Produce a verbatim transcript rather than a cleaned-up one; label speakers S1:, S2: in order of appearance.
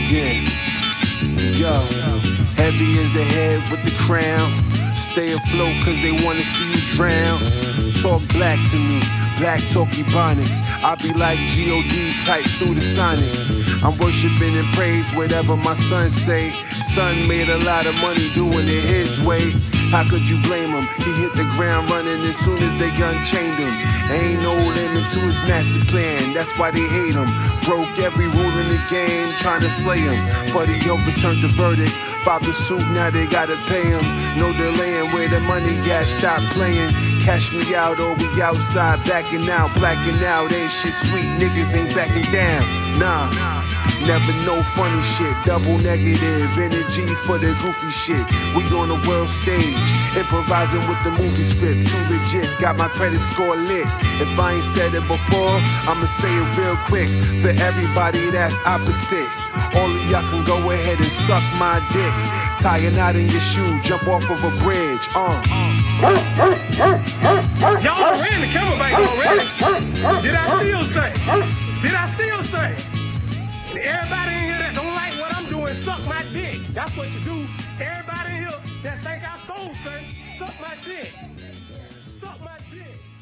S1: again. Yo, heavy is the head with the crown. Stay afloat cause they wanna see you drown. Talk black to me, black talk ebonics. I be like G O D type through the sonics. I'm worshiping and praise whatever my son say. Son made a lot of money doing it his way. How could you blame him? He hit the ground running as soon as they unchained him. Ain't no limit to his master plan, that's why they hate him. Broke every rule in the game, trying to slay him. But he overturned the verdict. Filed the suit, now they gotta pay him. No delaying where the money at, stop playing. Cash me out or we outside backing out. Blacking out, ain't shit sweet, niggas ain't backing down. Nah. Never no funny shit, double negative energy for the goofy shit. We on the world stage, improvising with the movie script. Too legit, got my credit score lit. If I ain't said it before, I'ma say it real quick. For everybody that's opposite, all of y'all can go ahead and suck my dick. Tie a knot in your shoe, jump off of a bridge. Uh.
S2: Y'all ran the camera back already. Did I still say? Did I still say? And everybody in here that don't like what I'm doing, suck my dick. That's what you do. Everybody in here that think I stole, say, suck my dick. Suck my dick.